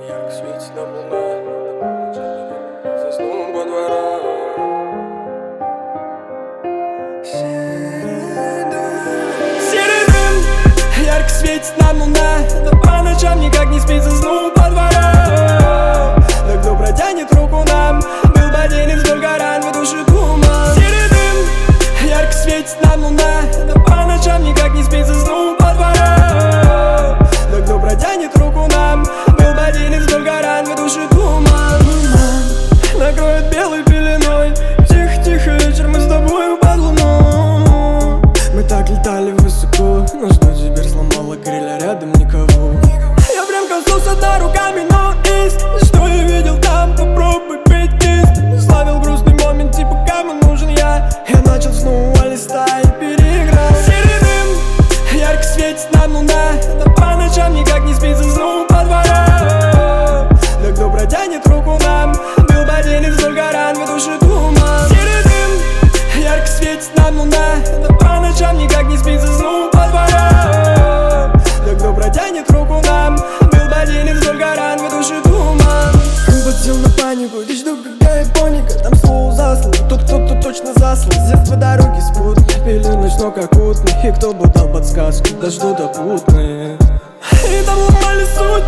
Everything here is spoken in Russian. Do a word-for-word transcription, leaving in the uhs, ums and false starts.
Ярко светит нам луна, заснул во дворах. Серый дым, ярко светит нам луна, но по ночам никак не спит, заснул во дворах. Да кто протянет руку нам, был падение столько ран, в душе туман. Серый дым, ярко светит нам луна, но по ночам никак не спит, заснул во дворах. Да кто протянет руку нам, был падение столько ран, в душе туман. Накроет белой пеленой, тихо-тихо вечер, мы с тобой под луну. Мы так летали высоко, но что теперь сломало крылья, рядом никого. Я прям коснулся дна руками, но из что я видел там, попробуй пить. Славил грустный момент, типа кому нужен я. Я начал снова листать, переиграл. Серый дым, ярко светит нам луна, но по ночам никак не спит, заснул во дворах. Да кто протянет руку нам, был падение столько ран, в душе туман. Серый дым, ярко светит нам луна, но по ночам никак не спит, заснул во дворах. Да кто протянет руку нам, был падение столько ран, в душе туман. Подсел на панику, и жду, когда я поника. Там слово заслал, тут кто-то точно заслал. С детства дороги спутные, пили ночно как утный. И кто бы дал подсказку, да жду допутные. И там ломали суть,